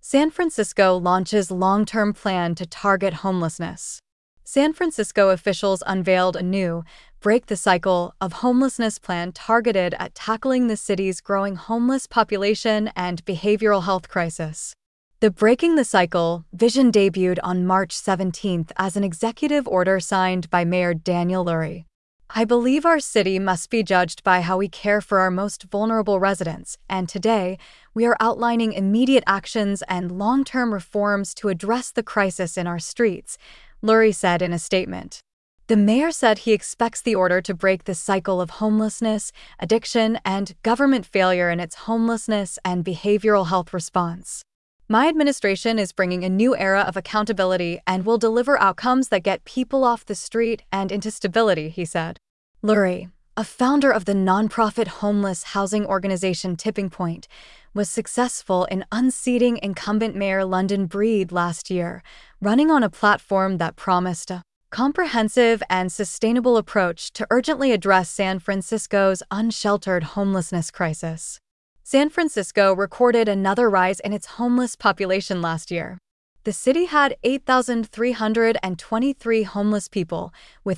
San Francisco launches long-term plan to target homelessness. San Francisco officials unveiled a new Break the Cycle of Homelessness plan targeted at tackling the city's growing homeless population and behavioral health crisis. The Breaking the Cycle vision debuted on March 17th as an executive order signed by Mayor Daniel Lurie. "I believe our city must be judged by how we care for our most vulnerable residents, and today, we are outlining immediate actions and long-term reforms to address the crisis in our streets," Lurie said in a statement. The mayor said he expects the order to break the cycle of homelessness, addiction, and government failure in its homelessness and behavioral health response. "My administration is bringing a new era of accountability and will deliver outcomes that get people off the street and into stability," he said. Lurie, a founder of the nonprofit homeless housing organization Tipping Point, was successful in unseating incumbent Mayor London Breed last year, running on a platform that promised a comprehensive and sustainable approach to urgently address San Francisco's unsheltered homelessness crisis. San Francisco recorded another rise in its homeless population last year. The city had 8,323 homeless people, with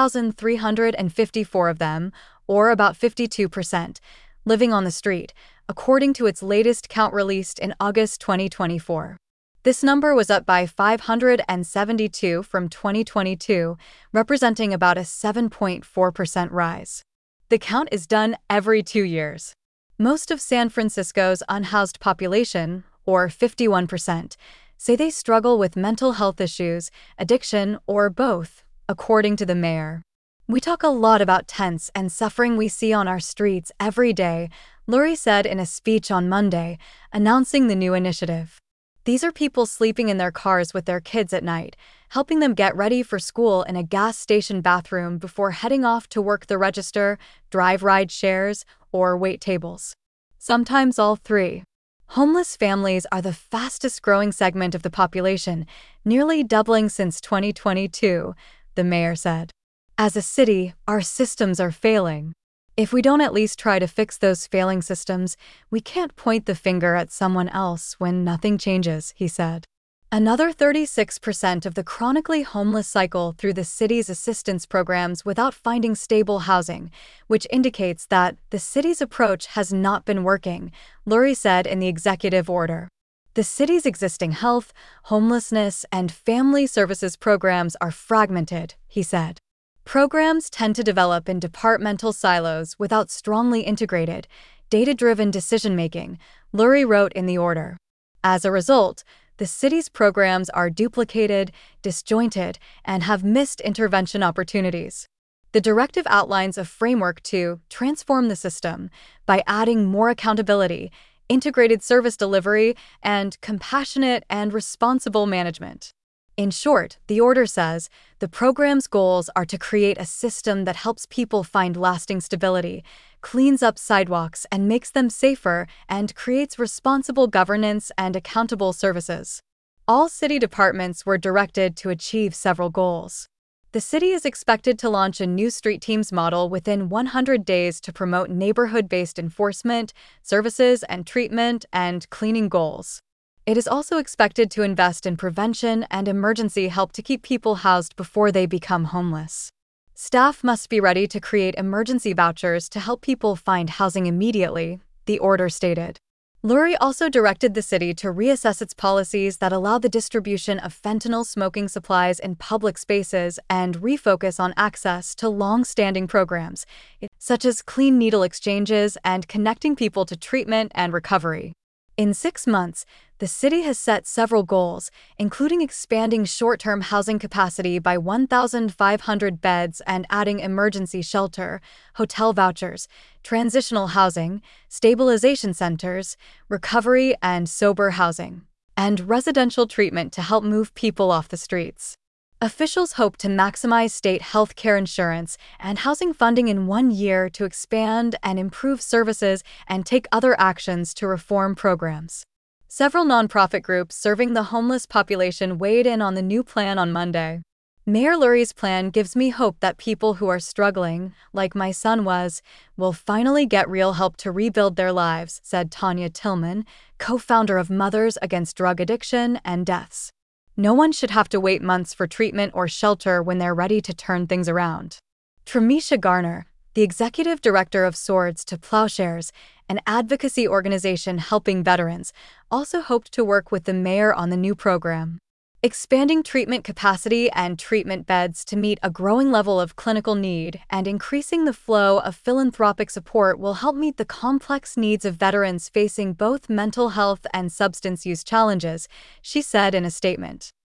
4,354 of them, or about 52%, living on the street, according to its latest count released in August 2024. This number was up by 572 from 2022, representing about a 7.4% rise. The count is done every 2 years. Most of San Francisco's unhoused population, or 51%, say they struggle with mental health issues, addiction, or both, according to the mayor. "We talk a lot about tents and suffering we see on our streets every day," Lurie said in a speech on Monday, announcing the new initiative. "These are people sleeping in their cars with their kids at night, helping them get ready for school in a gas station bathroom before heading off to work the register, drive ride shares, or wait tables. Sometimes all three." Homeless families are the fastest-growing segment of the population, nearly doubling since 2022, the mayor said. "As a city, our systems are failing. If we don't at least try to fix those failing systems, we can't point the finger at someone else when nothing changes," he said. Another 36% of the chronically homeless cycle through the city's assistance programs without finding stable housing, which indicates that the city's approach has not been working, Lurie said in the executive order. "The city's existing health, homelessness, and family services programs are fragmented," he said. "Programs tend to develop in departmental silos without strongly integrated, data-driven decision-making," Lurie wrote in the order. "As a result, the city's programs are duplicated, disjointed, and have missed intervention opportunities." The directive outlines a framework to transform the system by adding more accountability, integrated service delivery, and compassionate and responsible management. In short, the order says, the program's goals are to create a system that helps people find lasting stability, cleans up sidewalks and makes them safer, and creates responsible governance and accountable services. All city departments were directed to achieve several goals. The city is expected to launch a new street teams model within 100 days to promote neighborhood-based enforcement, services and treatment, and cleaning goals. It is also expected to invest in prevention and emergency help to keep people housed before they become homeless. Staff must be ready to create emergency vouchers to help people find housing immediately, the order stated. Lurie also directed the city to reassess its policies that allow the distribution of fentanyl smoking supplies in public spaces and refocus on access to long-standing programs, such as clean needle exchanges and connecting people to treatment and recovery. In 6 months, the city has set several goals, including expanding short-term housing capacity by 1,500 beds and adding emergency shelter, hotel vouchers, transitional housing, stabilization centers, recovery and sober housing, and residential treatment to help move people off the streets. Officials hope to maximize state health care insurance and housing funding in 1 year to expand and improve services and take other actions to reform programs. Several nonprofit groups serving the homeless population weighed in on the new plan on Monday. Mayor Lurie's plan gives me hope that people who are struggling, like my son was, will finally get real help to rebuild their lives, said Tanya Tillman, co-founder of Mothers Against Drug Addiction and Deaths. No one should have to wait months for treatment or shelter when they're ready to turn things around. Tremisha Garner, the executive director of Swords to Plowshares, an advocacy organization helping veterans, also hoped to work with the mayor on the new program. Expanding treatment capacity and treatment beds to meet a growing level of clinical need and increasing the flow of philanthropic support will help meet the complex needs of veterans facing both mental health and substance use challenges, she said in a statement.